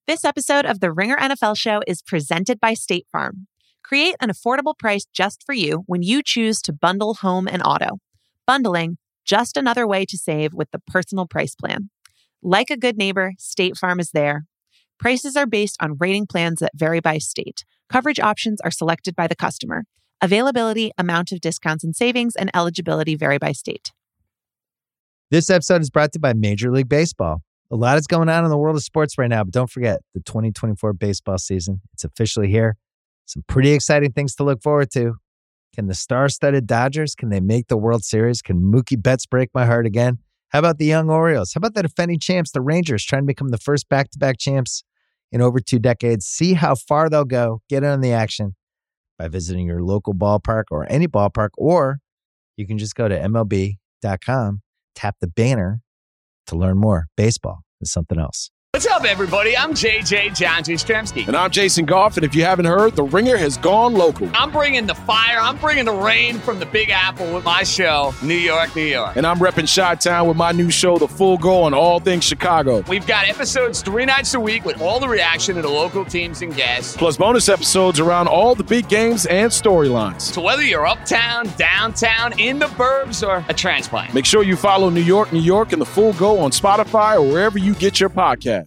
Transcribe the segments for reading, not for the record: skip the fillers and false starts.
This episode of the Ringer NFL Show is presented by State Farm. Create an affordable price just for you when you choose to bundle home and auto. Bundling, just another way to save with the Personal Price Plan. Like a good neighbor, State Farm is there. Prices are based on rating plans that vary by state. Coverage options are selected by the customer. Availability, amount of discounts and savings, and eligibility vary by state. This episode is brought to you by Major League Baseball. A lot is going on in the world of sports right now, but don't forget the 2024 baseball season. It's officially here. Some pretty exciting things to look forward to. Can the star-studded Dodgers, can they make the World Series? Can Mookie Betts break my heart again? How about the young Orioles? How about the defending champs, the Rangers, trying to become the first back-to-back champs in over 2 decades? See how far they'll go. Get in on the action by visiting your local ballpark or any ballpark, or you can just go to MLB.com, tap the banner to learn more. Baseball is something else. What's up, everybody? I'm JJ John Jastrzemski. And I'm Jason Goff, and if you haven't heard, The Ringer has gone local. I'm bringing the fire, I'm bringing the rain from the Big Apple with my show, New York, New York. And I'm repping Chi-Town with my new show, The Full Go, on all things Chicago. We've got episodes 3 nights a week with all the reaction to the local teams and guests. Plus bonus episodes around all the big games and storylines. So whether you're uptown, downtown, in the burbs, or a transplant, make sure you follow New York, New York, and The Full Go on Spotify or wherever you get your podcasts.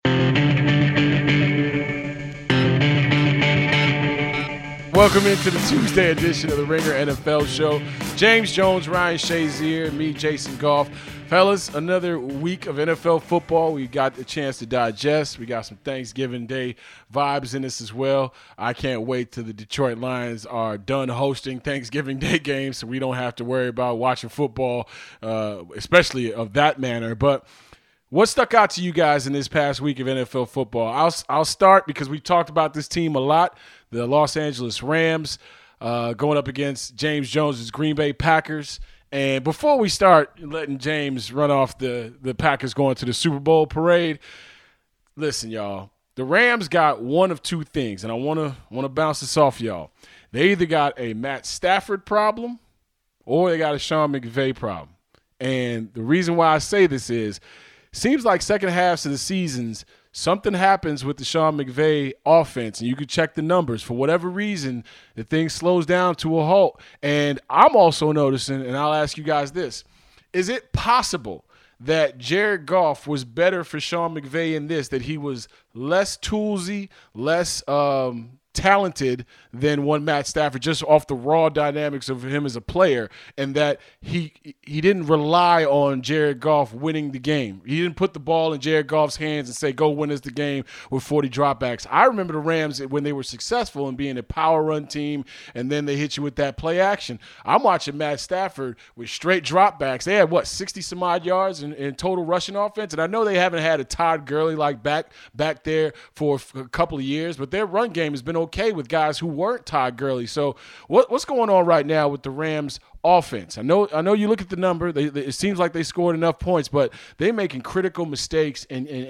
Welcome into the Tuesday edition of the Ringer NFL Show. James Jones, Ryan Shazier, and me, Jason Goff. Fellas, another week of NFL football. We got a chance to digest. We got some Thanksgiving Day vibes in this as well. I can't wait till the Detroit Lions are done hosting Thanksgiving Day games so we don't have to worry about watching football, especially of that manner. But what stuck out to you guys in this past week of NFL football? I'll start because we talked about this team a lot. The Los Angeles Rams going up against James Jones's Green Bay Packers. And before we start letting James run off the Packers going to the Super Bowl parade, listen, y'all. The Rams got one of two things, and I want to bounce this off y'all. They either got a Matt Stafford problem or they got a Sean McVay problem. And the reason why I say this is, seems like second halves of the seasons, something happens with the Sean McVay offense, and you can check the numbers. For whatever reason, the thing slows down to a halt. And I'm also noticing, and I'll ask you guys this, is it possible that Jared Goff was better for Sean McVay in this, that he was less toolsy, less talented than one Matt Stafford, just off the raw dynamics of him as a player, and that he didn't rely on Jared Goff winning the game. He didn't put the ball in Jared Goff's hands and say, go win us the game with 40 dropbacks. I remember the Rams when they were successful in being a power run team, and then they hit you with that play action. I'm watching Matt Stafford with straight dropbacks. They had, 60 some odd yards in total rushing offense, and I know they haven't had a Todd Gurley like back there for a couple of years, but their run game has been okay with guys who weren't Todd Gurley. So what's going on right now with the Rams offense? I know you look at the number. It seems like they scored enough points, but they're making critical mistakes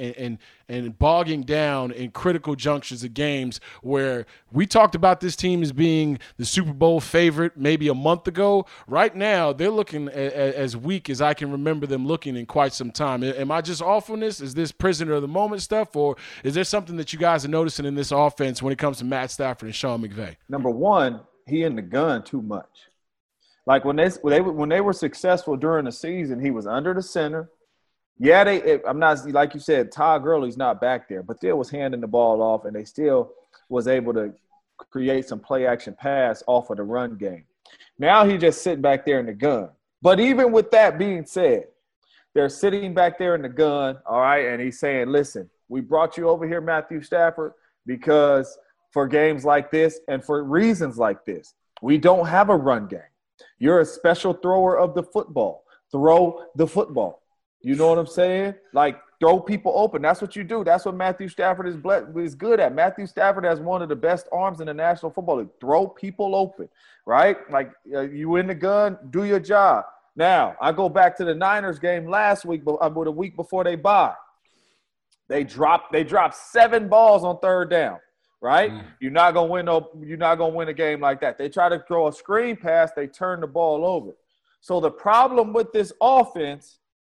and bogging down in critical junctures of games where we talked about this team as being the Super Bowl favorite maybe a month ago. Right now, they're looking as weak as I can remember them looking in quite some time. Am I just off on this? Is this prisoner of the moment stuff, or is there something that you guys are noticing in this offense when it comes to Matt Stafford and Sean McVay? Number one, he in the gun too much. Like when they were successful during the season, he was under the center. Yeah, I'm not, like you said, Todd Gurley's not back there, but still was handing the ball off, and they still was able to create some play action pass off of the run game. Now he's just sitting back there in the gun. But even with that being said, they're sitting back there in the gun, all right, and he's saying, listen, we brought you over here, Matthew Stafford, because for games like this and for reasons like this, we don't have a run game. You're a special thrower of the football. Throw the football. You know what I'm saying? Like, throw people open. That's what you do. That's what Matthew Stafford is good at. Matthew Stafford has one of the best arms in the National Football League. Throw people open, right? Like, you in the gun, do your job. Now, I go back to the Niners game last week, but a week before they bye. They dropped 7 balls on third down. Right? You're not gonna win a game like that. They try to throw a screen pass, they turn the ball over. So the problem with this offense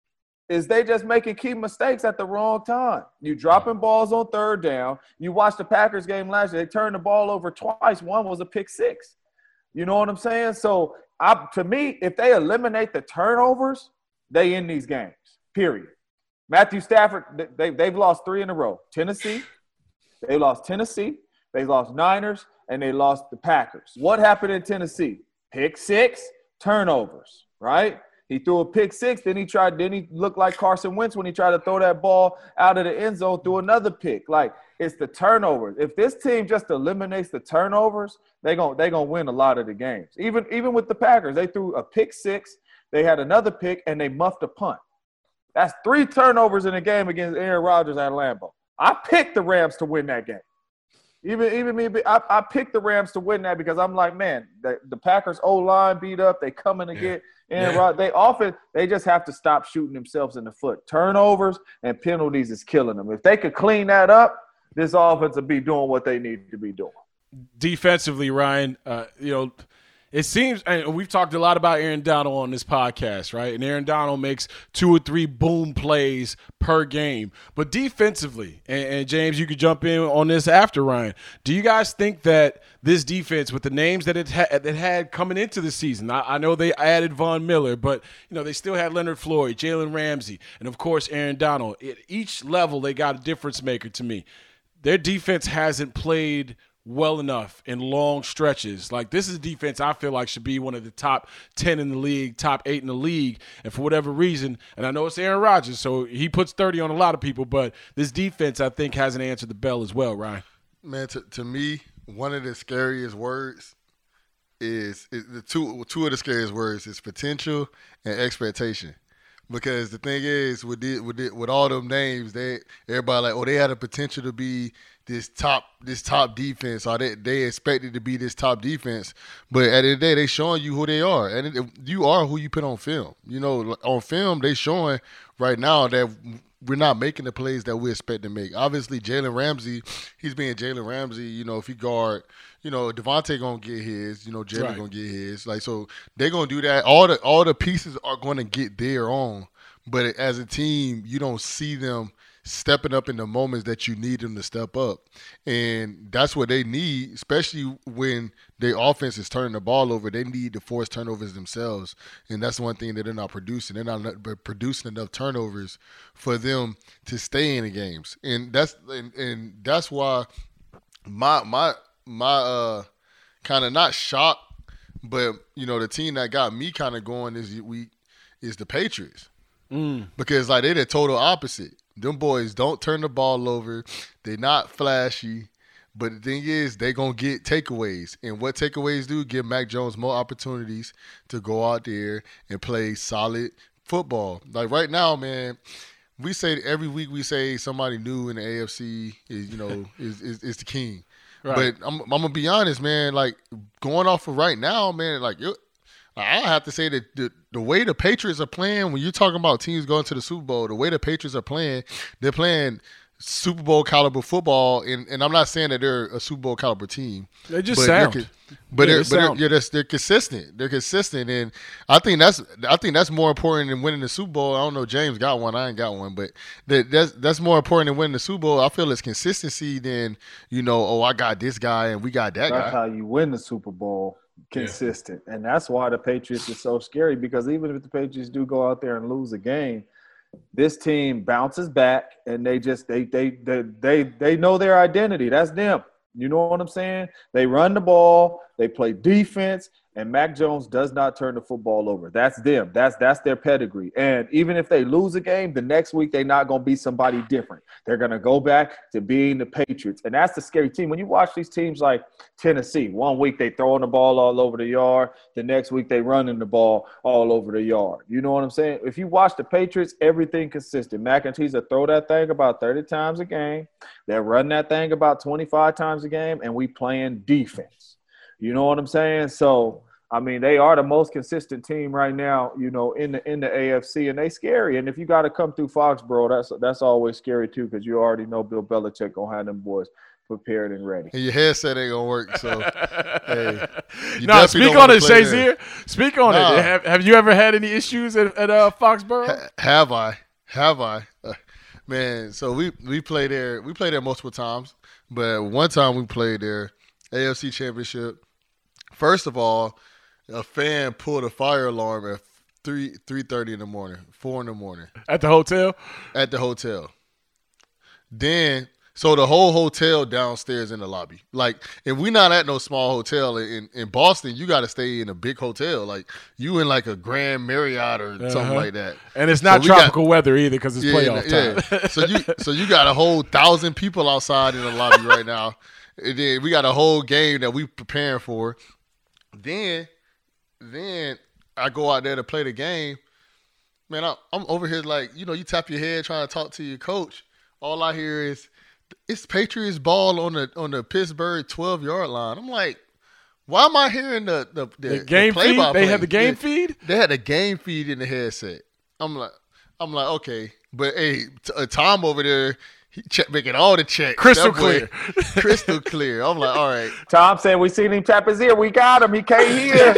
is they just making key mistakes at the wrong time. You dropping balls on third down. You watched the Packers game last year. They turned the ball over twice. One was a pick six. You know what I'm saying? So, to me, if they eliminate the turnovers, they end these games, period. Matthew Stafford, they've lost 3 in a row. Tennessee, they lost Tennessee. They lost Niners, and they lost the Packers. What happened in Tennessee? Pick six, turnovers, right? He threw a pick six, then he looked like Carson Wentz when he tried to throw that ball out of the end zone through another pick. Like, it's the turnovers. If this team just eliminates the turnovers, they're gonna win a lot of the games. Even with the Packers, they threw a pick six, they had another pick, and they muffed a punt. That's 3 turnovers in a game against Aaron Rodgers at Lambeau. I picked the Rams to win that game. Even me, I picked the Rams to win that because I'm like, man, the Packers O-line beat up. They coming to get Aaron Rodgers. They just have to stop shooting themselves in the foot. Turnovers and penalties is killing them. If they could clean that up, this offense would be doing what they need to be doing. Defensively, Ryan, it seems, and we've talked a lot about Aaron Donald on this podcast, right? And Aaron Donald makes 2 or 3 boom plays per game. But defensively, and James, you could jump in on this after Ryan, do you guys think that this defense, with the names that it had coming into the season, I know they added Von Miller, but they still had Leonard Floyd, Jalen Ramsey, and of course Aaron Donald. At each level, they got a difference maker to me. Their defense hasn't played well enough in long stretches. Like, this is a defense I feel like should be one of the top 10 in the league, top 8 in the league. And for whatever reason, and I know it's Aaron Rodgers, so he puts 30 on a lot of people, but this defense, I think, hasn't answered the bell as well, Ryan. Man, to me, one of the scariest words is the two of the scariest words is potential and expectation. Because the thing is, with all them names, everybody like, they had a potential to be this top defense, or they expected to be this top defense. But at the end of the day, they showing you who they are, and you are who you put on film. On film, they showing right now that we're not making the plays that we expect to make. Obviously, Jalen Ramsey, he's being Jalen Ramsey. If he guard, Devontae gonna get his. Jalen gonna get his. Like, so they're gonna do that. All the pieces are gonna get their own. But as a team, you don't see them stepping up in the moments that you need them to step up. And that's what they need, especially when their offense is turning the ball over. They need to force turnovers themselves. And that's one thing that they're not producing. They're not producing enough turnovers for them to stay in the games. And that's why my kind of not shock, but the team that got me kind of going is the Patriots. Because they're the total opposite. Them boys don't turn the ball over. They're not flashy. But the thing is, they're going to get takeaways. And what takeaways do? Give Mac Jones more opportunities to go out there and play solid football. Like right now, man, every week we say somebody new in the AFC is the king. Right. But I'm going to be honest, man, going off of right now, man, I have to say that the way the Patriots are playing, when you're talking about teams going to the Super Bowl, the way the Patriots are playing, they're playing Super Bowl caliber football, and I'm not saying that they're a Super Bowl caliber team. They just sound. They're consistent. They're consistent, and I think that's more important than winning the Super Bowl. I don't know, James got one, I ain't got one, but that's more important than winning the Super Bowl. I feel it's consistency than I got this guy and we got that guy. That's how you win the Super Bowl. Consistent. And that's why the Patriots are so scary, because even if the Patriots do go out there and lose a game, this team bounces back and they know their identity. That's them. You know what I'm saying? They run the ball, they play defense, and Mac Jones does not turn the football over. That's them. That's their pedigree. And even if they lose a game, the next week they're not going to be somebody different. They're going to go back to being the Patriots. And that's the scary team. When you watch these teams like Tennessee, one week they throwing the ball all over the yard. The next week they running the ball all over the yard. You know what I'm saying? If you watch the Patriots, everything consistent. McEntee will throw that thing about 30 times a game. They're running that thing about 25 times a game, and we playing defense. You know what I'm saying? So, I mean, they are the most consistent team right now, in the AFC, and they scary. And if you got to come through Foxborough, that's always scary too, because you already know Bill Belichick gonna have them boys prepared and ready. And your headset ain't gonna work, so hey. No, speak on it, Shazier. Speak on it. Have you ever had any issues at Foxborough? Have I? Have I? Man, so we played there. We played there multiple times, but one time we played there, AFC Championship. First of all, a fan pulled a fire alarm at 3:30 in the morning, 4 in the morning. At the hotel? At the hotel. Then, so the whole hotel downstairs in the lobby. Like, and we not at no small hotel. In Boston, you got to stay in a big hotel. Like, you in like a Grand Marriott or something like that. And it's not tropical weather either because it's playoff time. Yeah. So you got a whole 1,000 people outside in the lobby right now. And then we got a whole game that we preparing for. Then I go out there to play the game. Man, I'm over here like, you tap your head trying to talk to your coach. All I hear is, it's Patriots ball on the Pittsburgh 12-yard line. I'm like, why am I hearing the game the feed? They had the game feed? They had the game feed in the headset. I'm like, okay. But, hey, Tom over there, he making all the checks. Crystal clear. Crystal clear. I'm like, all right. Tom said, we seen him tap his ear. We got him. He can't hear.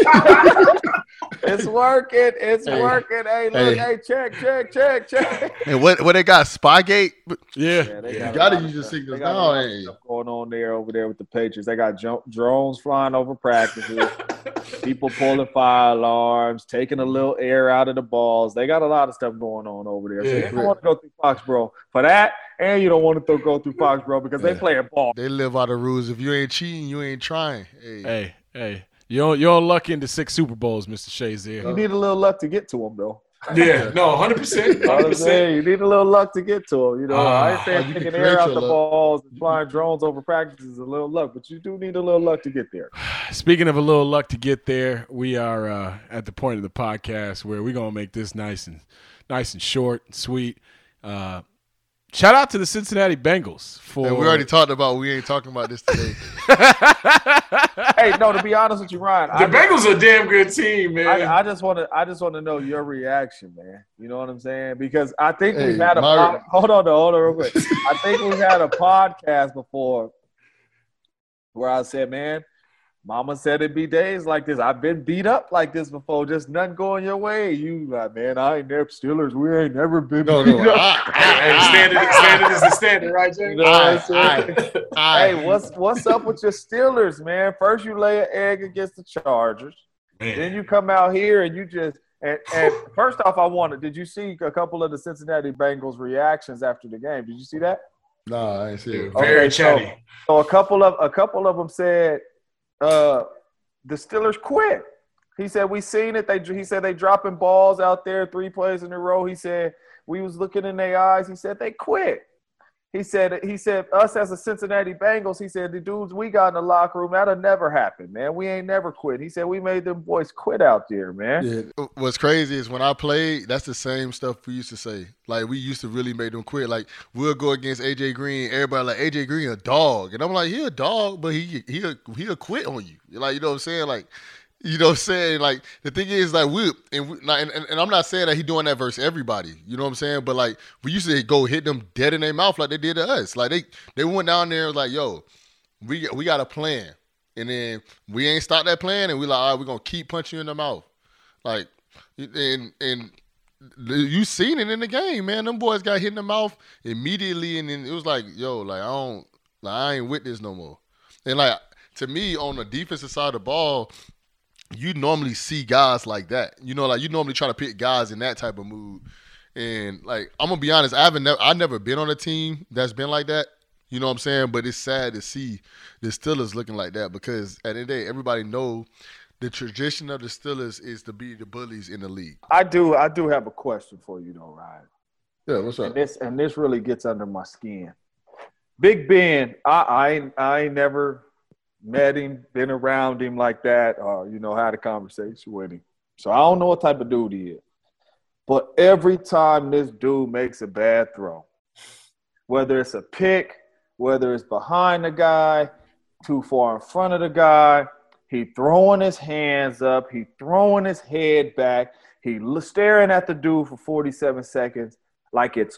It's working. It's working. Hey, look. Hey, check. And what they got? Spygate? Yeah. You got to use the signals now. Hey. Stuff going on over there with the Patriots. They got drones flying over practices. People pulling fire alarms, taking a little air out of the balls. They got a lot of stuff going on over there. So you don't want to go through Foxborough for that, and you don't want to go through Foxborough because they play a ball. They live out of rules. If you ain't cheating, you ain't trying. Hey. You're lucky into 6 Super Bowls, Mr. Shazier. You need a little luck to get to them, though. Yeah, no, 100%. 100%. You need a little luck to get to them. I ain't saying taking air out the balls and flying drones over practice is a little luck, but you do need a little luck to get there. Speaking of a little luck to get there, we are at the point of the podcast where we're gonna make this nice and short and sweet. Shout out to the Cincinnati Bengals for. And we already talked about. We ain't talking about this today. Hey, no. To be honest with you, Ryan, the Bengals are a damn good team, man. I just want to know your reaction, man. You know what I'm saying? Because I think we've had a hold on real quick. I think we've had a podcast before where I said, man, Mama said it'd be days like this. I've been beat up like this before. Just nothing going your way. You like, man, I ain't never Steelers. We ain't never been beat up. Standard is the standard, right, Jay? You know what I'm saying? Hey, what's up with your Steelers, man? First you lay an egg against the Chargers. Man. Then you come out here and you just and first off, did you see a couple of the Cincinnati Bengals reactions after the game? Did you see that? No, I ain't see it. Very chatty. So a couple of them said the Steelers quit. He said, we seen it. He said they dropping balls out there 3 plays in a row. He said, we was looking in their eyes. He said, they quit. He said, us as a Cincinnati Bengals, he said, the dudes we got in the locker room, that'll never happen, man. We ain't never quit. He said, we made them boys quit out there, man. Yeah. What's crazy is when I played, that's the same stuff we used to say. Like, we used to really make them quit. Like, we'll go against A.J. Green. Everybody like, A.J. Green a dog. And I'm like, he a dog, but he'll quit on you. Like, you know what I'm saying? Like, you know what I'm saying? Like, the thing is, like, and I'm not saying that he doing that versus everybody. You know what I'm saying? But, like, we used to go hit them dead in their mouth like they did to us. Like, they went down there and was like, yo, we got a plan. And then we ain't stopped that plan, and we like, all right, we're going to keep punching you in the mouth. Like, and you seen it in the game, man. Them boys got hit in the mouth immediately, and then it was like, yo, like, I ain't with this no more. And, like, to me, on the defensive side of the ball, you normally see guys like that. You know, like you normally try to pick guys in that type of mood. And like I'm gonna be honest, I've never been on a team that's been like that. You know what I'm saying? But it's sad to see the Steelers looking like that because at the end of the day, everybody know the tradition of the Steelers is to be the bullies in the league. I do have a question for you though, Ryan. Yeah, what's up? And this really gets under my skin. Big Ben, I ain't never met him, been around him like that, or, had a conversation with him. So I don't know what type of dude he is. But every time this dude makes a bad throw, whether it's a pick, whether it's behind the guy, too far in front of the guy, he throwing his hands up, he throwing his head back, he staring at the dude for 47 seconds like it's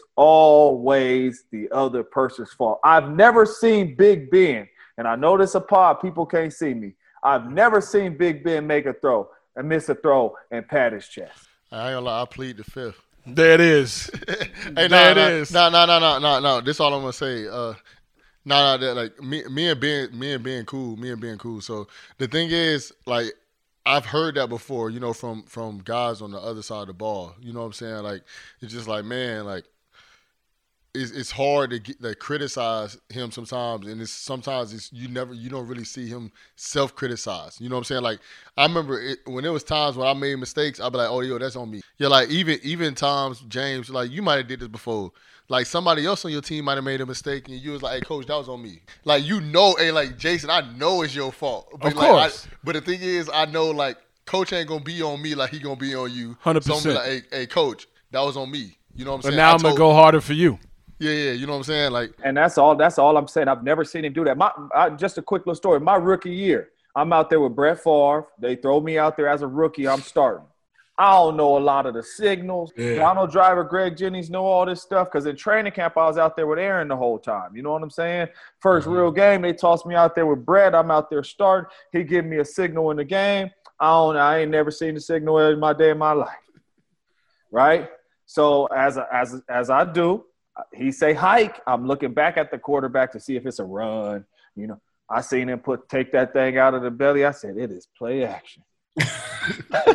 always the other person's fault. I've never seen Big Ben. And I know this a pod, people can't see me. I've never seen Big Ben make a throw and miss a throw and pat his chest. I ain't gonna lie, I plead the fifth. There it is. Hey, There it is. No. This all I'm gonna say. Like me and being cool. So the thing is, like, I've heard that before, you know, from guys on the other side of the ball. You know what I'm saying? Like, it's just like, man, like, it's hard to criticize him sometimes, and sometimes you don't really see him self-criticize. You know what I'm saying? Like, I remember when there was times when I made mistakes, I'd be like, oh, yo, that's on me. Yeah, like even times, James, like, you might have did this before. Like, somebody else on your team might have made a mistake, and you was like, hey, coach, that was on me. Like, you know, hey, like, Jason, I know it's your fault. But of course. But the thing is, I know, like, coach ain't gonna be on me like he gonna be on you. 100%. So I'm gonna be like, hey, coach, that was on me. You know what I'm saying? But now I'm gonna go harder for you. Yeah, you know what I'm saying? Like, and that's all I'm saying. I've never seen him do that. Just a quick little story. My rookie year, I'm out there with Brett Favre. They throw me out there as a rookie. I'm starting. I don't know a lot of the signals. Yeah. Donald Driver, Greg Jennings know all this stuff because in training camp I was out there with Aaron the whole time. You know what I'm saying? First real game, they tossed me out there with Brett. I'm out there starting. He give me a signal in the game. I ain't never seen the signal in my day in my life. Right? So as I do, he say hike. I'm looking back at the quarterback to see if it's a run. You know, I seen him take that thing out of the belly. I said, it is play action. Get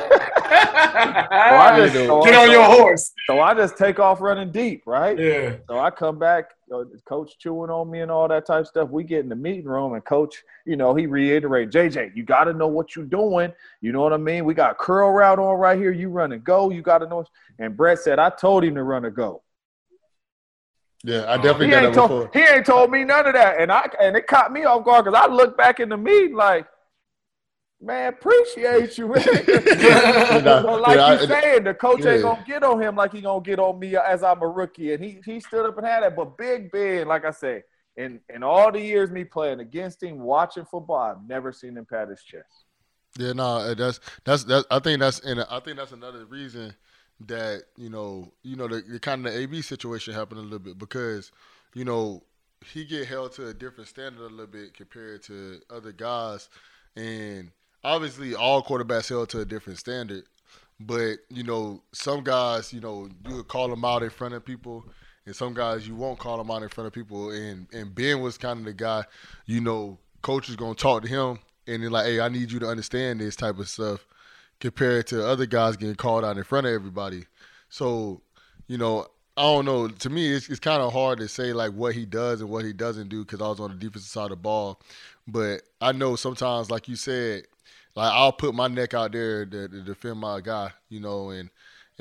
on your horse. So I just take off running deep, right? Yeah. So I come back, coach chewing on me and all that type of stuff. We get in the meeting room and coach, you know, he reiterated, JJ, you got to know what you're doing. You know what I mean? We got curl route on right here. You run and go. You got to know. And Brett said, I told him to run and go. yeah, I definitely did that before. He ain't told me none of that. And it caught me off guard because I looked back in the meeting like, man, appreciate you, man. So like you saying, the coach ain't going to get on him like he going to get on me as I'm a rookie. And he stood up and had that. But Big Ben, like I say, in all the years me playing against him, watching football, I've never seen him pat his chest. Yeah, no, that's I think that's another reason that, the kind of the AB situation happened a little bit because, he get held to a different standard a little bit compared to other guys. And obviously all quarterbacks held to a different standard. But, some guys, you would call them out in front of people, and some guys you won't call them out in front of people. And Ben was kind of the guy, coach is going to talk to him, and then like, hey, I need you to understand this type of stuff compared to other guys getting called out in front of everybody. So, I don't know. To me, it's kind of hard to say like what he does and what he doesn't do because I was on the defensive side of the ball. But I know sometimes, like you said, like I'll put my neck out there to defend my guy, and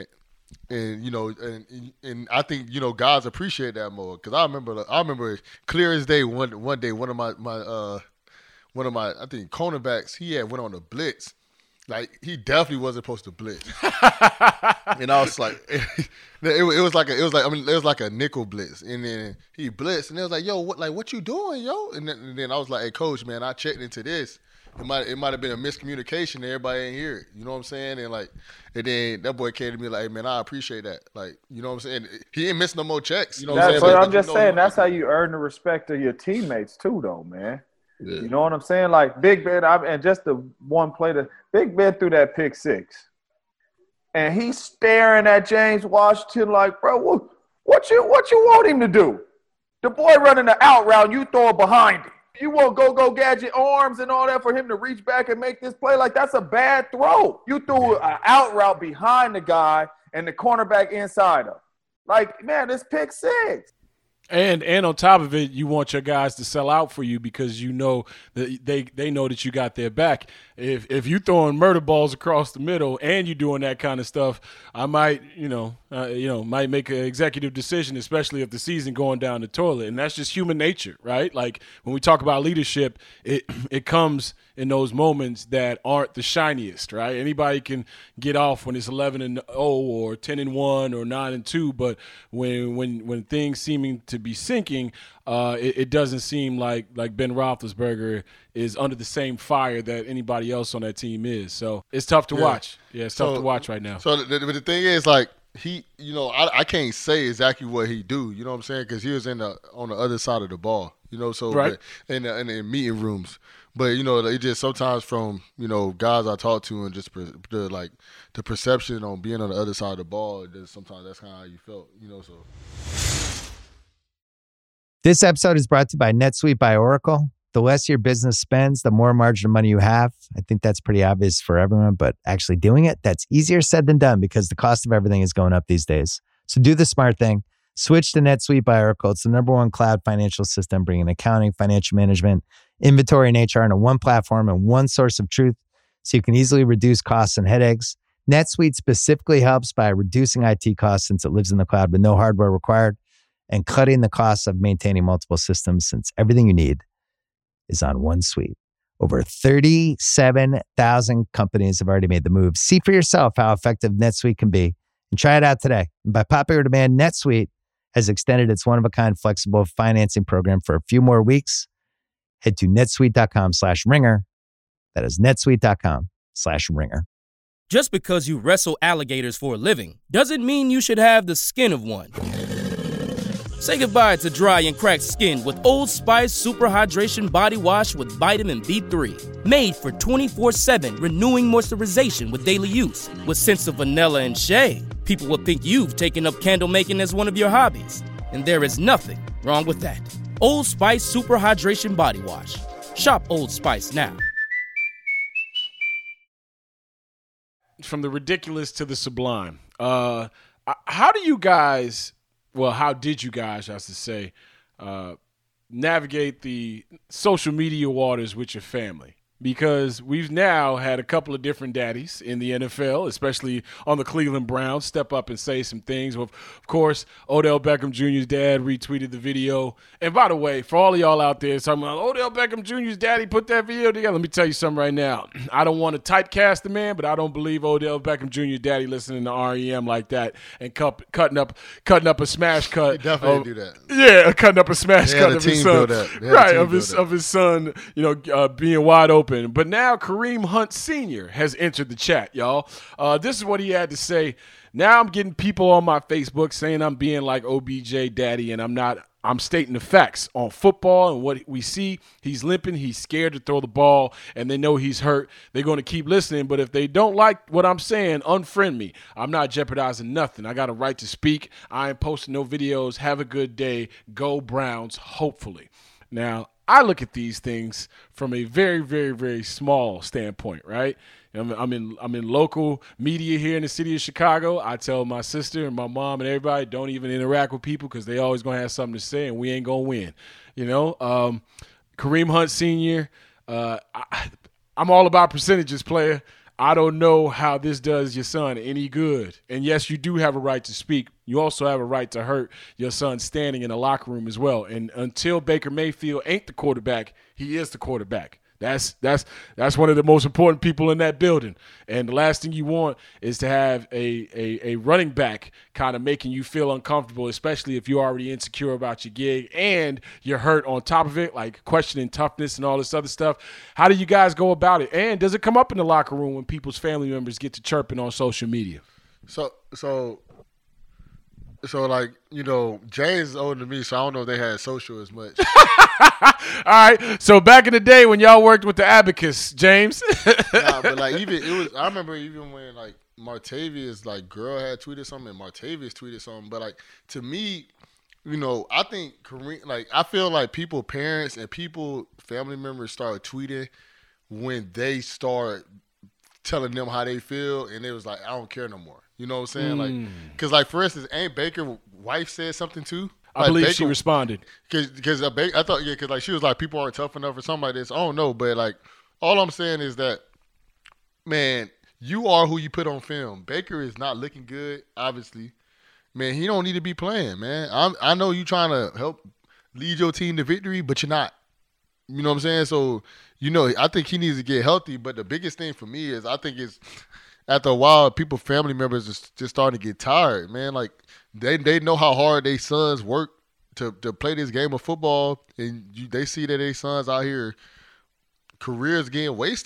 I think guys appreciate that more because I remember clear as day one day one of my I think cornerbacks he had went on a blitz. Like, he definitely wasn't supposed to blitz. And I was like, it was like a nickel blitz. And then he blitzed, and it was like, yo, what you doing, yo? And then I was like, hey, coach, man, I checked into this. It might have been a miscommunication and everybody ain't hear it. You know what I'm saying? And then that boy came to me like, hey, man, I appreciate that. Like, you know what I'm saying? He ain't missed no more checks. You know what I'm saying? But I'm just saying, that's how you earn the respect of your teammates too, though, man. Yeah. You know what I'm saying? Like Big Ben, and just the one play that Big Ben threw that pick six, and he's staring at James Washington like, bro, what you want him to do? The boy running the out route, you throw it behind him. You want go gadget arms and all that for him to reach back and make this play? Like, that's a bad throw. You threw an out route behind the guy and the cornerback inside of. Like, man, this pick six. And on top of it, you want your guys to sell out for you because you know that they know that you got their back. If you throwing murder balls across the middle and you doing that kind of stuff, I might might make an executive decision, especially if the season going down the toilet. And that's just human nature, right? Like when we talk about leadership, it comes in those moments that aren't the shiniest, right? Anybody can get off when it's 11-0 or 10-1 or 9-2, but when things seeming to be sinking, it doesn't seem like Ben Roethlisberger is under the same fire that anybody else on that team is. So it's tough to watch. Yeah, it's tough to watch right now. So the thing is, like, I can't say exactly what he do. You know what I'm saying? Because he was on the other side of the ball. So right. But in meeting rooms. But it just sometimes from guys I talk to and just the perception on being on the other side of the ball. Sometimes that's kind of how you felt. So. This episode is brought to you by NetSuite by Oracle. The less your business spends, the more margin of money you have. I think that's pretty obvious for everyone, but actually doing it, that's easier said than done because the cost of everything is going up these days. So do the smart thing. Switch to NetSuite by Oracle. It's the #1 cloud financial system, bringing accounting, financial management, inventory, and HR into one platform and one source of truth so you can easily reduce costs and headaches. NetSuite specifically helps by reducing IT costs since it lives in the cloud with no hardware required and cutting the costs of maintaining multiple systems since everything you need is on one suite. Over 37,000 companies have already made the move. See for yourself how effective NetSuite can be and try it out today. And by popular demand, NetSuite has extended its one-of-a-kind flexible financing program for a few more weeks. Head to netsuite.com/ringer. That is netsuite.com/ringer. Just because you wrestle alligators for a living doesn't mean you should have the skin of one. Say goodbye to dry and cracked skin with Old Spice Super Hydration Body Wash with Vitamin B3. Made for 24/7 renewing moisturization with daily use. With scents of vanilla and shea, people will think you've taken up candle making as one of your hobbies. And there is nothing wrong with that. Old Spice Super Hydration Body Wash. Shop Old Spice now. From the ridiculous to the sublime. How did you guys, I should say, navigate the social media waters with your family? Because we've now had a couple of different daddies in the NFL, especially on the Cleveland Browns, step up and say some things. Of course, Odell Beckham Jr.'s dad retweeted the video. And by the way, for all of y'all out there talking about Odell Beckham Jr.'s daddy put that video together, let me tell you something right now. I don't want to typecast the man, but I don't believe Odell Beckham Jr.'s daddy listening to REM like that and cutting up a smash cut. He definitely do that. Yeah, cutting up a smash cut of his son. Right, of his son, being wide open. But now Kareem Hunt Sr. has entered the chat, y'all. This is what he had to say. Now I'm getting people on my Facebook saying I'm being like OBJ daddy, and I'm not. I'm stating the facts on football and what we see. He's limping. He's scared to throw the ball, and they know he's hurt. They're going to keep listening. But if they don't like what I'm saying, unfriend me. I'm not jeopardizing nothing. I got a right to speak. I ain't posting no videos. Have a good day. Go Browns, hopefully. Now, I look at these things from a very, very, very small standpoint, right? I'm in local media here in the city of Chicago. I tell my sister and my mom and everybody, don't even interact with people because they always going to have something to say and we ain't going to win. Kareem Hunt Sr., I'm all about percentages, player. I don't know how this does your son any good. And yes, you do have a right to speak. You also have a right to hurt your son standing in the locker room as well. And until Baker Mayfield ain't the quarterback, he is the quarterback. That's one of the most important people in that building. And the last thing you want is to have a running back kind of making you feel uncomfortable, especially if you're already insecure about your gig and you're hurt on top of it, like questioning toughness and all this other stuff. How do you guys go about it? And does it come up in the locker room when people's family members get to chirping on social media? So like, James is older than me, so I don't know if they had social as much. All right. So back in the day when y'all worked with the Abacus, James. Nah, but like I remember even when like Martavius like girl had tweeted something and Martavius tweeted something, but like to me, I think Kareem, like I feel like parents and family members start tweeting when they start telling them how they feel, and it was like I don't care no more. You know what I'm saying? Like, because like for instance, ain't Baker's wife said something too? I believe she responded. Because I thought, because like she was like, people aren't tough enough or something like this. I don't know, but like, all I'm saying is that, man, you are who you put on film. Baker is not looking good, obviously. Man, he don't need to be playing, man. I know you trying to help lead your team to victory, but you're not. You know what I'm saying? So, I think he needs to get healthy. But the biggest thing for me is I think it's after a while, family members are just starting to get tired, man. Like, they know how hard their sons work to play this game of football, and they see that their sons out here, careers getting wasted.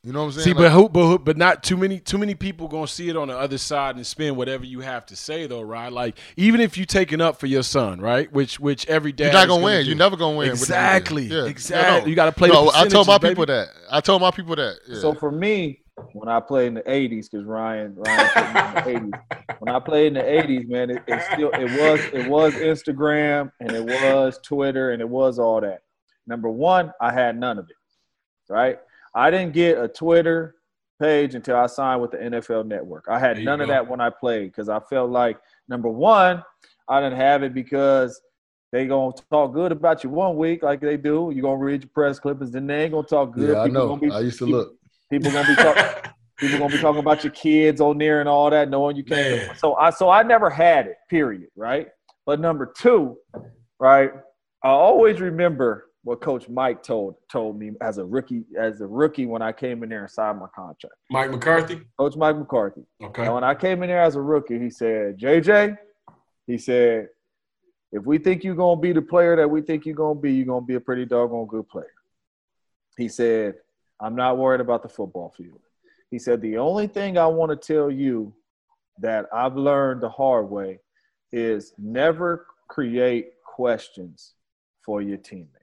You know what I'm saying? See, Like, but not too many people gonna see it on the other side and spin whatever you have to say though, right? Like even if you taking up for your son, right? Which every dad you're not is gonna win. do. You're never gonna win. Exactly. Yeah. Exactly. No. You got to play. No, the I told my percentages, people baby. that. Yeah. So for me, when I played in the '80s, because Ryan put me in the '80s. When I played in the '80s, man, it was Instagram and it was Twitter and it was all that. Number one, I had none of it. Right? I didn't get a Twitter page until I signed with the NFL Network. I had none of that when I played because I felt like, number one, I didn't have it because they gonna talk good about you one week like they do. You're gonna read your press clippings, then they ain't gonna talk good. Yeah, I know. I used to look. People gonna be talking about your kids on there and all that, knowing you can't. So I never had it, period, right? But number two, right, I always remember what Coach Mike told me as a rookie when I came in there and signed my contract. Mike McCarthy? Coach Mike McCarthy. Okay. And when I came in there as a rookie, he said, JJ, he said, if we think you're going to be the player that we think you're going to be a pretty doggone good player. He said, I'm not worried about the football field. He said, the only thing I want to tell you that I've learned the hard way is never create questions for your teammates.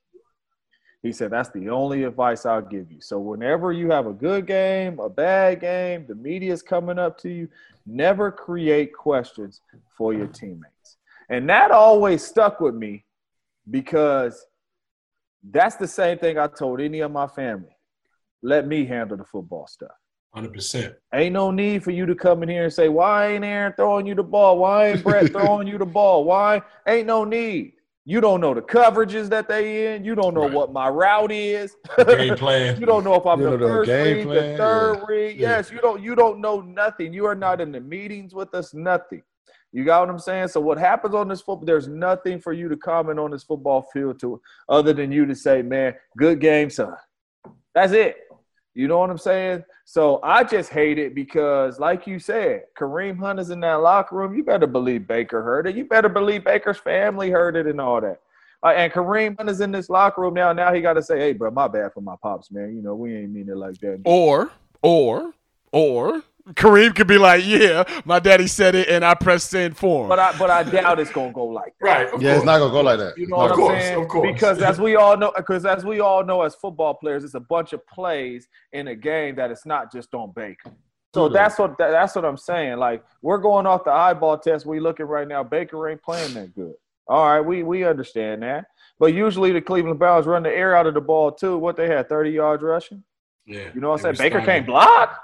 He said, that's the only advice I'll give you. So whenever you have a good game, a bad game, the media's coming up to you, never create questions for your teammates. And that always stuck with me because that's the same thing I told any of my family. Let me handle the football stuff. 100%. Ain't no need for you to come in here and say, why ain't Aaron throwing you the ball? Why ain't Brett throwing you the ball? Why? Ain't no need. You don't know the coverages that they in. You don't know what my route is. Game plan. You don't know if I'm You the don't know first game read, plan. the third Yeah. read. Yeah. Yes, you don't know nothing. You are not in the meetings with us, nothing. You got what I'm saying? So what happens on this football, there's nothing for you to comment on this football field to other than you to say, man, good game, son. That's it. You know what I'm saying? So I just hate it because, like you said, Kareem Hunt is in that locker room. You better believe Baker heard it. You better believe Baker's family heard it and all that. And Kareem Hunt is in this locker room now. Now he got to say, hey, bro, my bad for my pops, man. You know, we ain't mean it like that. Or Kareem could be like, yeah, my daddy said it and I pressed send for him. But I doubt it's going to go like that. Right. Of course. It's not gonna go like that. You know what I'm saying? Of course. Because as we all know as football players, it's a bunch of plays in a game that it's not just on Baker. So that's what I'm saying. Like, we're going off the eyeball test. We looking right now. Baker ain't playing that good. All right, we understand that. But usually the Cleveland Browns run the air out of the ball too. What they had, 30 yards rushing? Yeah. You know what I'm saying? Baker can't block.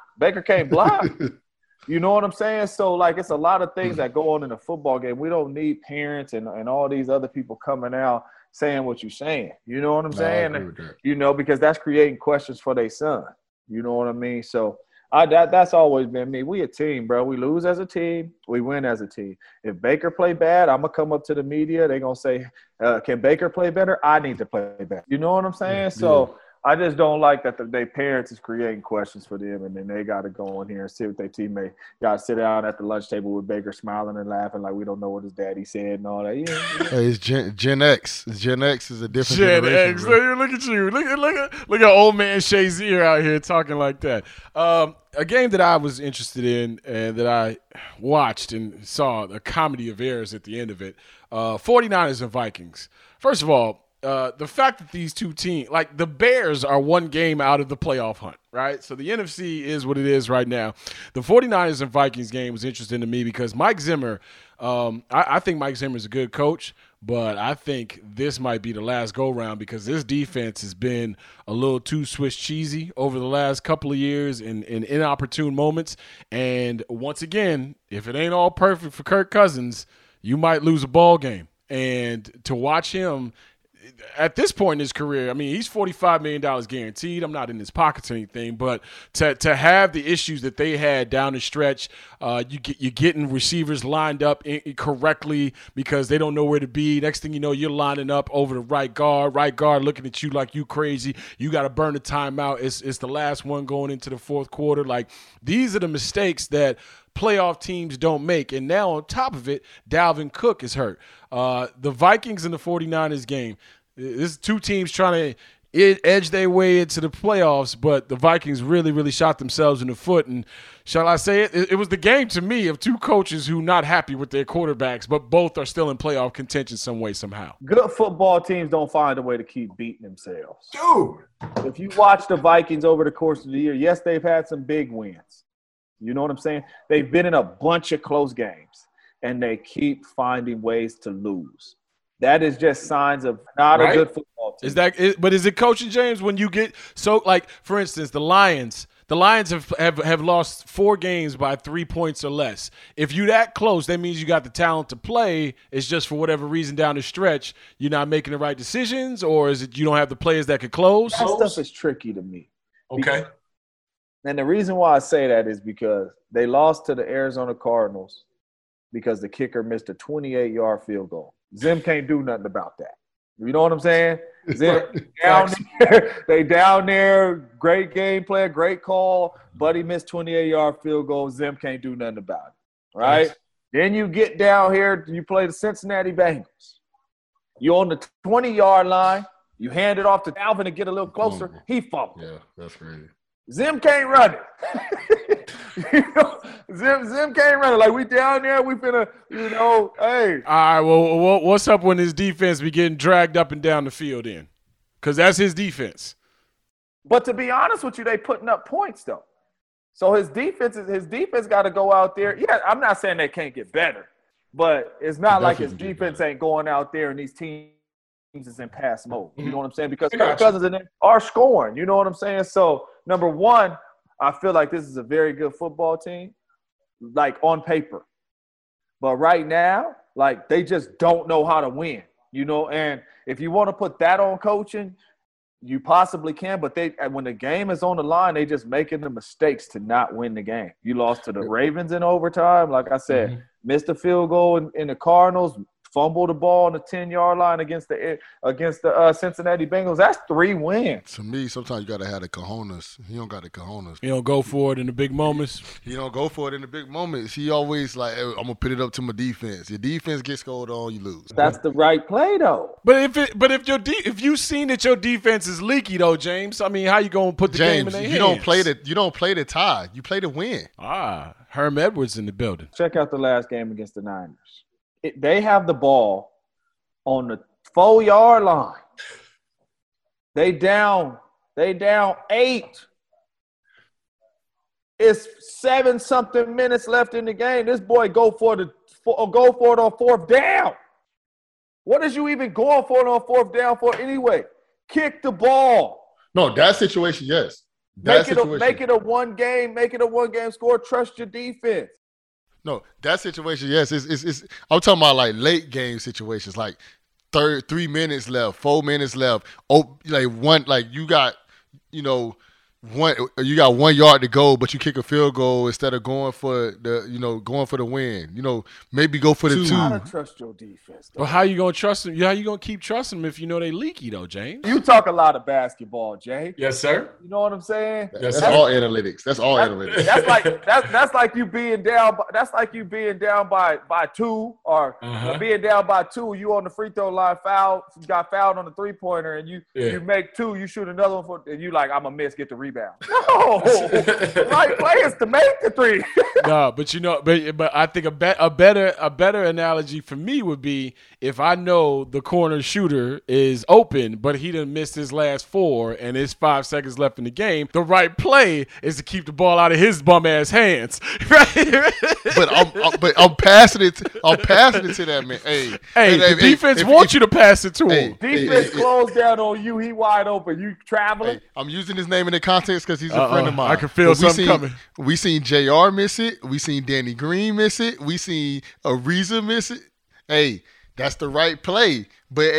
You know what I'm saying? So, like, it's a lot of things that go on in a football game. We don't need parents and all these other people coming out saying what you're saying. You know what I'm saying? I agree with that. You know, because that's creating questions for their son. You know what I mean? So, that's always been me. We a team, bro. We lose as a team. We win as a team. If Baker play bad, I'm going to come up to the media. They're going to say, can Baker play better? I need to play better. You know what I'm saying? So I just don't like that their parents is creating questions for them, and then they got to go in here and sit with their teammate. Got to sit down at the lunch table with Baker smiling and laughing like we don't know what his daddy said and all that. Yeah. Hey, it's Gen X. Gen X is a different Gen generation. X. Bro. Look at you. Look at old man Shazier out here talking like that. A game that I was interested in and that I watched and saw a comedy of errors at the end of it, 49ers and Vikings. First of all, the fact that these two teams, like the Bears are one game out of the playoff hunt, right? So the NFC is what it is right now. The 49ers and Vikings game was interesting to me because Mike Zimmer, I think Mike Zimmer is a good coach, but I think this might be the last go-round because this defense has been a little too Swiss cheesy over the last couple of years in inopportune moments. And once again, if it ain't all perfect for Kirk Cousins, you might lose a ball game. And to watch him – at this point in his career, I mean, he's $45 million guaranteed. I'm not in his pockets or anything, but to have the issues that they had down the stretch, you're getting receivers lined up correctly because they don't know where to be. Next thing you know, you're lining up over the right guard looking at you like you crazy. You got to burn the timeout. It's the last one going into the fourth quarter. Like, these are the mistakes that playoff teams don't make. And now on top of it, Dalvin Cook is hurt. The Vikings and the 49ers game, this is two teams trying to it edged their way into the playoffs, but the Vikings really, really shot themselves in the foot. And shall I say it? It was the game to me of two coaches who not happy with their quarterbacks, but both are still in playoff contention some way, somehow. Good football teams don't find a way to keep beating themselves. Dude. If you watch the Vikings over the course of the year, yes, they've had some big wins. You know what I'm saying? They've been in a bunch of close games, and they keep finding ways to lose. That is just signs of not a good football team. But is it coaching, James, when you get so, like, for instance, the Lions have lost 4 games by 3 points or less. If you that close, that means you got the talent to play. It's just for whatever reason down the stretch, you're not making the right decisions, or is it you don't have the players that could close? That stuff is tricky to me. Okay. And the reason why I say that is because they lost to the Arizona Cardinals because the kicker missed a 28-yard field goal. Zim can't do nothing about that. You know what I'm saying? Zim down there, they down there, great game plan, great call, but he missed 28-yard field goal. Zim can't do nothing about it, right? Yes. Then you get down here, you play the Cincinnati Bengals. You're on the 20-yard line. You hand it off to Alvin to get a little closer. He fumbled. Yeah, that's crazy. Zim can't run it. Zim can't run it. Like, we down there, we finna, hey. All right, well, what's up when his defense be getting dragged up and down the field in? Because that's his defense. But to be honest with you, they putting up points, though. So his defense got to go out there. Yeah, I'm not saying they can't get better, but it's not like his defense ain't going out there and these teams is in pass mode. You know what I'm saying? Because Kirk Cousins and them are scoring. You know what I'm saying? So, number one, I feel like this is a very good football team, like on paper. But right now, like, they just don't know how to win, and if you want to put that on coaching, you possibly can, but when the game is on the line, they just making the mistakes to not win the game. You lost to the Ravens in overtime. Like I said, missed a field goal in the Cardinals, fumbled the ball on the 10-yard line against the Cincinnati Bengals. That's 3 wins. To me, sometimes you got to have the cojones. He don't got the cojones. He don't go for it in the big moments. He don't go for it in the big moments. He always like, hey, I'm going to put it up to my defense. Your defense gets scored on, you lose. That's the right play, though. But if you seen that your defense is leaky, though, James, I mean, how you going to put the game in their hands? You don't play the tie. You play to win. Herm Edwards in the building. Check out the last game against the Niners. They have the ball on the 4-yard line. They down 8. It's 7-something minutes left in the game. This boy go for it on 4th down. What is you even going for it on 4th down for anyway? Kick the ball. No, that situation, yes. Make it a one game score. Trust your defense. No, that situation, yes. I'm talking about like late game situations, like 3 minutes left, 4 minutes left. Oh, like one, like you got 1 yard to go, but you kick a field goal instead of going for the win. Maybe go for the 2. You gotta trust your defense, though. But how you gonna trust them? How you gonna keep trusting them if you know they leaky, though, James? You talk a lot of basketball, Jay. Yes, sir. You know what I'm saying? That's all analytics. That's all analytics. That's like you being down. That's like you being down by 2 or being down by 2. You on the free throw line, got fouled on the 3-pointer, and you make 2. You shoot another one and you like, I'm gonna miss, get the rebound. No, right players to make the 3. No, but I think a better analogy for me would be if I know the corner shooter is open, but he done missed his last 4 and it's 5 seconds left in the game. The right play is to keep the ball out of his bum ass hands, right? But I'm passing it. I'm passing it to that man. The defense wants you to pass it to him. Defense closed down on you. He wide open. You traveling. I'm using his name in the context because he's a friend of mine. I can feel something coming. We seen JR miss it. We seen Danny Green miss it. We seen Ariza miss it. Hey, that's the right play. But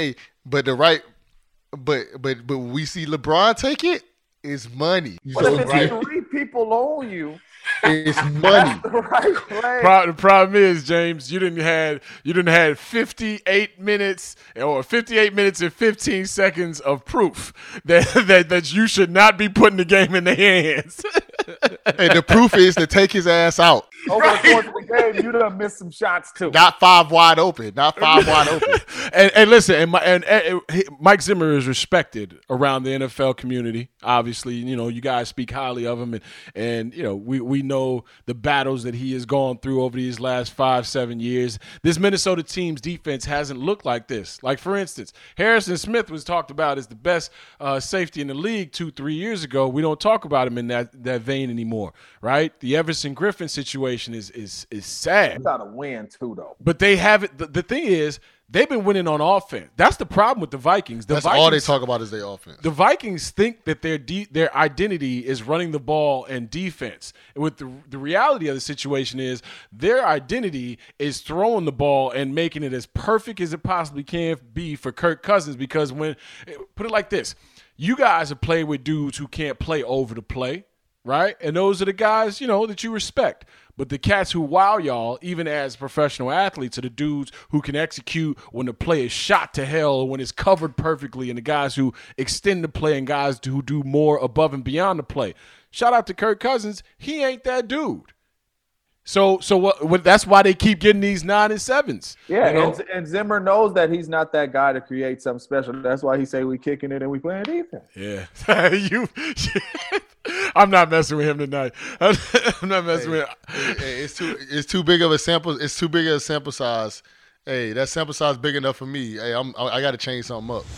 we see LeBron take it. It's money. But if it's 3 people on you, it's money. That's the right play. The problem is, James, you didn't had 58 minutes and 15 seconds of proof that you should not be putting the game in their hands. And the proof is to take his ass out. over the course of the game, you done missed some shots too. Not 5 wide open. And listen, Mike Zimmer is respected around the NFL community. Obviously, you guys speak highly of him, and we know the battles that he has gone through over these last 5-7 years. This Minnesota team's defense hasn't looked like this. Like, for instance, Harrison Smith was talked about as the best safety in the league 2-3 years ago. We don't talk about him in that vein anymore, right? The Everson Griffin situation is sad. You got to win too, though. But they haven't. The thing is, they've been winning on offense. That's the problem with the Vikings. That's all they talk about is their offense. The Vikings think that their identity is running the ball and defense. And with the reality of the situation is their identity is throwing the ball and making it as perfect as it possibly can be for Kirk Cousins. Because put it like this, you guys have played with dudes who can't play over the play, right? And those are the guys, that you respect. But the cats who wow y'all, even as professional athletes, are the dudes who can execute when the play is shot to hell or when it's covered perfectly, and the guys who extend the play and guys who do more above and beyond the play. Shout out to Kirk Cousins. He ain't that dude. So that's why they keep getting these 9 and 7s. Yeah, and Zimmer knows that he's not that guy to create something special. That's why he say we kicking it and we playing defense. Yeah. I'm not messing with him tonight. I'm not messing with him. Hey, it's too big of a sample. It's too big of a sample size. Hey, that sample size big enough for me. Hey, I got to change something up.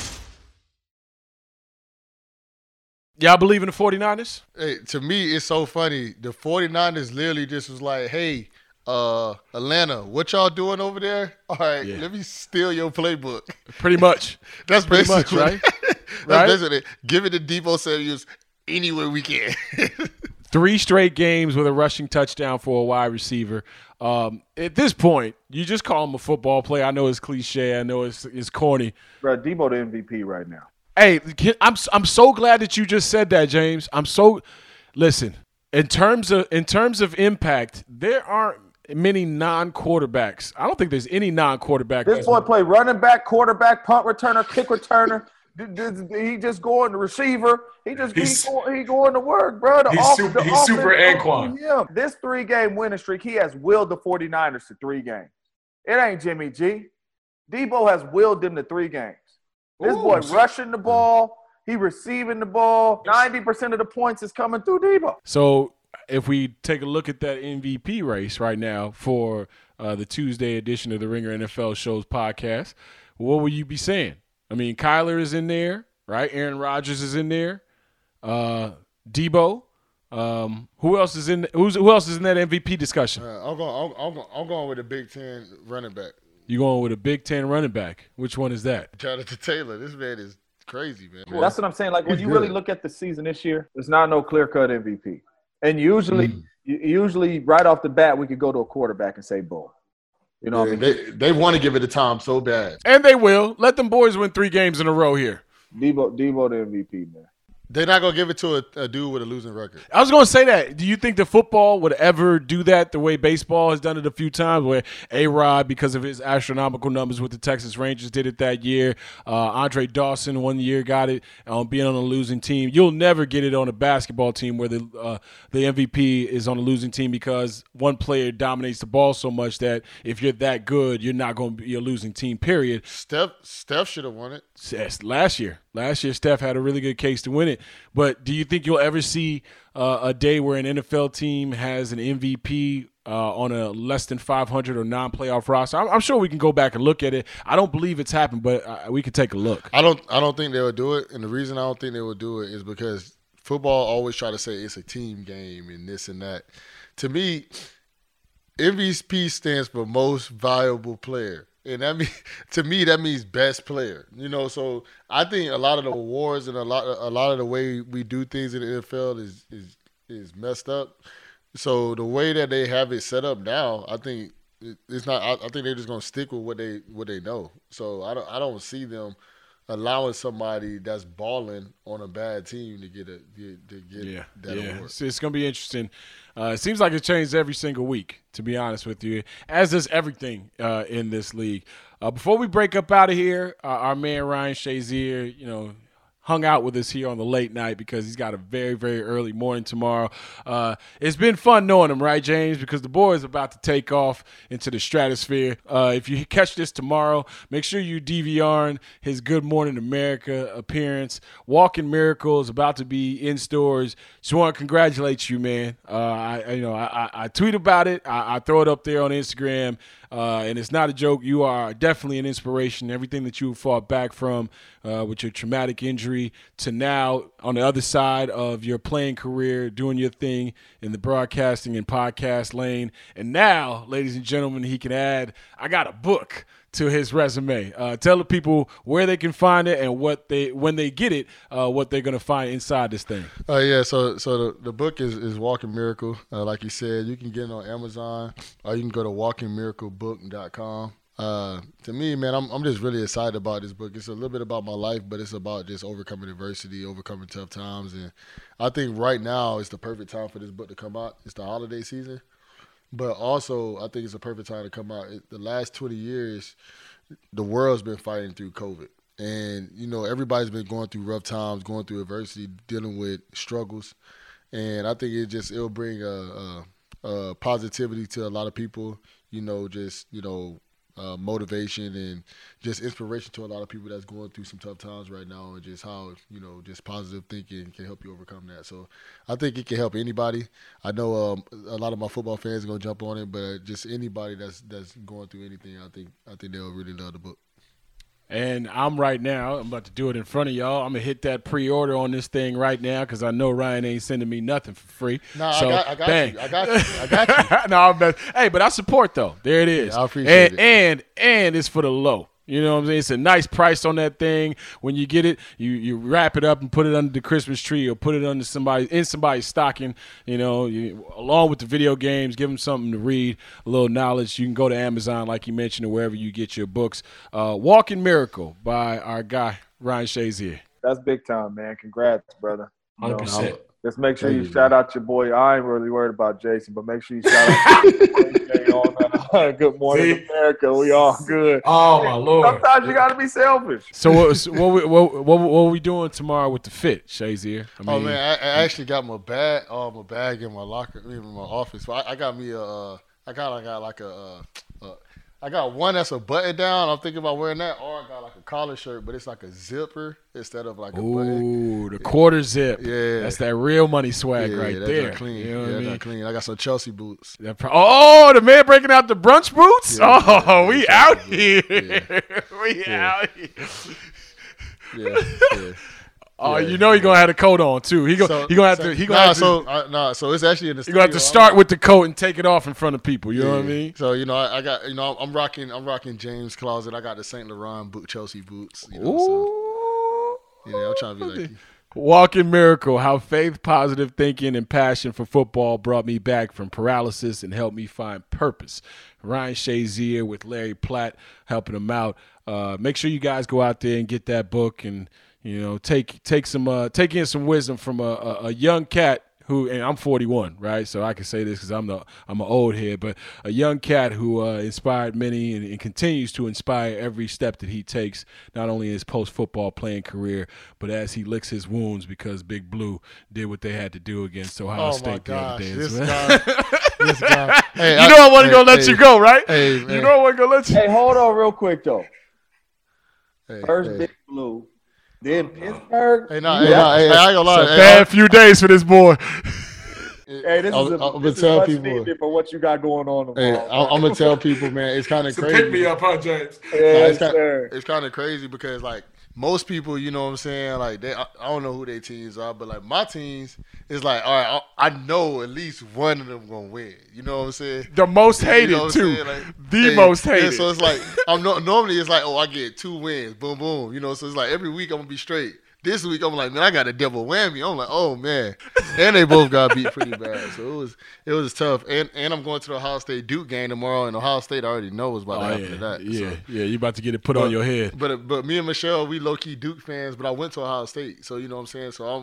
Y'all believe in the 49ers? Hey, to me, it's so funny. The 49ers literally just was like, hey, Atlanta, what y'all doing over there? All right, Let me steal your playbook. Pretty much. That's pretty much, right? That's basically it. Give it to Deebo Samuels any way we can. 3 straight games with a rushing touchdown for a wide receiver. At this point, you just call him a football player. I know it's cliche. I know it's corny. Bro, Deebo the MVP right now. Hey, I'm so glad that you just said that, James. Listen, in terms of impact, there aren't many non-quarterbacks. I don't think there's any non-quarterback. This boy play running back, quarterback, punt returner, kick returner. He just going to receiver. He going to work, bro. He's super Anquan. This 3-game winning streak, he has willed the 49ers to 3 games. It ain't Jimmy G. Deebo has willed them to 3 games. This boy rushing the ball. He receiving the ball. 90% of the points is coming through Deebo. So if we take a look at that MVP race right now for the Tuesday edition of the Ringer NFL Shows podcast, what would you be saying? I mean, Kyler is in there, right? Aaron Rodgers is in there. Deebo. Who else is in that MVP discussion? I'm going with a Big Ten running back. You going with a Big Ten running back? Which one is that? Jonathan Taylor. This man is crazy, man. That's what I'm saying. Like, when you really look at the season this year, there's not no clear-cut MVP. And usually right off the bat, we could go to a quarterback and say, boom. You know what I mean? They want to give it to Tom so bad. And they will. Let them boys win 3 games in a row here. Deebo the MVP, man. They're not going to give it to a dude with a losing record. I was going to say that. Do you think that football would ever do that the way baseball has done it a few times, where A-Rod, because of his astronomical numbers with the Texas Rangers, did it that year? Andre Dawson one year got it being on a losing team. You'll never get it on a basketball team where the MVP is on a losing team, because one player dominates the ball so much that if you're that good, you're not going to be a losing team, period. Steph should have won it. Yes, last year, Steph had a really good case to win it. But do you think you'll ever see a day where an NFL team has an MVP on a less than 500 or non-playoff roster? I'm sure we can go back and look at it. I don't believe it's happened, but we can take a look. I don't think they would do it, and the reason I don't think they would do it is because football always try to say it's a team game and this and that. To me, MVP stands for most valuable player. And to me, that means best player. So I think a lot of the awards and a lot of the way we do things in the NFL is messed up. So the way that they have it set up now, I think it's not. I think they're just gonna stick with what they know. So I don't see them allowing somebody that's balling on a bad team to get that award. So it's going to be interesting. It seems like it changes every single week, to be honest with you, as does everything in this league. Before we break up out of here, our man Ryan Shazier, hung out with us here on the late night because he's got a very, very early morning tomorrow. It's been fun knowing him, right, James? Because the boy is about to take off into the stratosphere. If you catch this tomorrow, make sure you DVRing his Good Morning America appearance. Walking Miracle is about to be in stores. Just want to congratulate you, man. I tweet about it. I throw it up there on Instagram. And it's not a joke. You are definitely an inspiration. Everything that you fought back from with your traumatic injury to now on the other side of your playing career, doing your thing in the broadcasting and podcast lane. And now, ladies and gentlemen, he can add, I got a book to his resume. Tell the people where they can find it and when they get it, what they're going to find inside this thing. So the book is Walking Miracle. Like you said, you can get it on Amazon or you can go to walkingmiraclebook.com. To me, man, I'm just really excited about this book. It's a little bit about my life, but it's about just overcoming adversity, overcoming tough times. And I think right now is the perfect time for this book to come out. It's the holiday season. But also, I think it's a perfect time to come out. The last 20 years, the world's been fighting through COVID. And, everybody's been going through rough times, going through adversity, dealing with struggles. And I think it'll bring a positivity to a lot of people, motivation and just inspiration to a lot of people that's going through some tough times right now, and just how, just positive thinking can help you overcome that. So I think it can help anybody. I know a lot of my football fans are going to jump on it, but just anybody that's going through anything, I think they'll really love the book. And I'm about to do it in front of y'all. I'm going to hit that pre-order on this thing right now because I know Ryan ain't sending me nothing for free. No, so, I got you. No, hey, but I support, though. There it is. Yeah, I appreciate it. And it's for the low. You know what I'm saying? It's a nice price on that thing. When you get it, you wrap it up and put it under the Christmas tree or put it under somebody's stocking, along with the video games. Give them something to read, a little knowledge. You can go to Amazon, like you mentioned, or wherever you get your books. Walking Miracle by our guy, Ryan Shazier. That's big time, man. Congrats, brother. 100%. Just make sure you shout out your boy. I ain't really worried about Jason, but make sure you shout out your boy Jay on Good Morning America. We all good. Oh, my Lord. Sometimes you got to be selfish. So what are we doing tomorrow with the fit, Shazier? Man, I actually got my bag in my locker, in my office. So I got me I got one that's a button down. I'm thinking about wearing that, or I got like a collar shirt, but it's like a zipper instead of like a button. Ooh, the quarter zip. Yeah. That's that real money swag right there. That's clean. That's clean. I got some Chelsea boots. The man breaking out the brunch boots? Yeah, we out here. Yeah. We out here. Yeah. You're gonna have the coat on too. So it's actually in the studio. You're gonna have to start with the coat and take it off in front of people. You know what I mean? So I got I'm rocking James Closet. I got the Saint Laurent Chelsea boots. I'm trying to be like you. Walking Miracle: How faith, positive thinking, and passion for football brought me back from paralysis and helped me find purpose. Ryan Shazier with Larry Platt helping him out. Make sure you guys go out there and get that book and. Take in some wisdom from a young cat who, and I'm 41, right? So I can say this because I'm an old head, but a young cat who inspired many and continues to inspire every step that he takes, not only in his post-football playing career, but as he licks his wounds because Big Blue did what they had to do against Ohio State the other day. This guy. Hey, I wasn't going to let you go, right? I wasn't going to let you. Hey, hold on real quick, though. First Big Blue. Then Pittsburgh. I ain't gonna lie. It's a bad few days for this boy. Hey, this is much needed for what you got going on tomorrow. I'm gonna tell people, man, it's kind of crazy. Pick me up, huh, James? It's kind of crazy because like most people, you know what I'm saying, like I don't know who their teams are, but like my teams is like, all right, I know at least one of them gonna win. You know what I'm saying? The most hated too. Like, most hated. So it's like normally it's like, I get 2 wins, boom, boom. So it's like every week I'm gonna be straight. This week I'm like, man, I got a double whammy. I'm like, oh man, and they both got beat pretty bad. So it was tough. And I'm going to the Ohio State Duke game tomorrow, and Ohio State already knows about that after that. Yeah, you about to get it put on your head. But me and Michelle, we low key Duke fans, but I went to Ohio State, so you know what I'm saying. So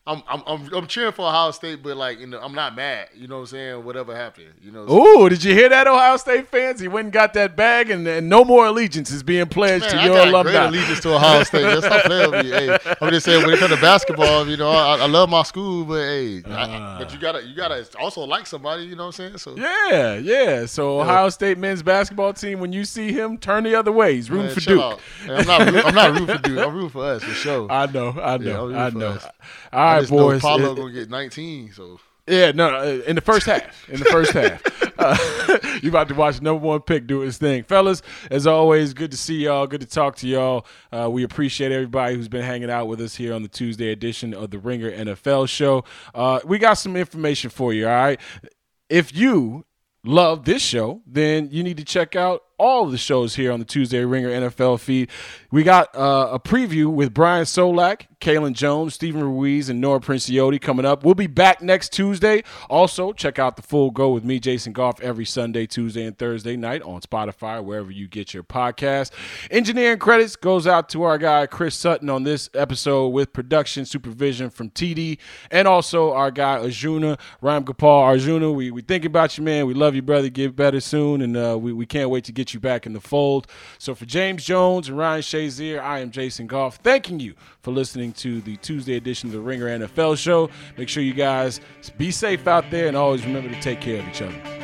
I'm cheering for Ohio State, but like, you know, I'm not mad. You know what I'm saying? Whatever happened, you know. Ooh, did you hear that, Ohio State fans? He went and got that bag, and no more allegiance is being pledged to your alumni. Great allegiance to Ohio State. Just stop playing with me. Hey, I'm just saying when it comes to basketball, you know, I love my school, but hey, but you gotta also like somebody. You know what I'm saying? So yeah. So Ohio State men's basketball team, when you see him, turn the other way. He's rooting for Duke. I'm not rooting for Duke. I'm rooting for us for sure. I know. Yeah, All right, boys. Paulo gonna get 19. So yeah, no, in the first half. You about to watch number one pick do his thing, fellas. As always, good to see y'all. Good to talk to y'all. We appreciate everybody who's been hanging out with us here on the Tuesday edition of the Ringer NFL Show. We got some information for you. All right, if you love this show, then you need to check out all of the shows here on the Tuesday Ringer NFL feed. We got a preview with Brian Solak, Kalen Jones, Stephen Ruiz, and Nora Princiotti coming up. We'll be back next Tuesday. Also, check out The Full Go with me, Jason Goff, every Sunday, Tuesday, and Thursday night on Spotify, wherever you get your podcast. Engineering credits goes out to our guy Chris Sutton on this episode with production supervision from TD, and also our guy Arjuna Ramgopal. Arjuna, we think about you, man. We love you, brother. Get better soon, and we can't wait to get you back in the fold. So for James Jones and Ryan Shazier, I am Jason Goff, thanking you for listening to the Tuesday edition of the Ringer NFL Show. Make sure you guys be safe out there and always remember to take care of each other.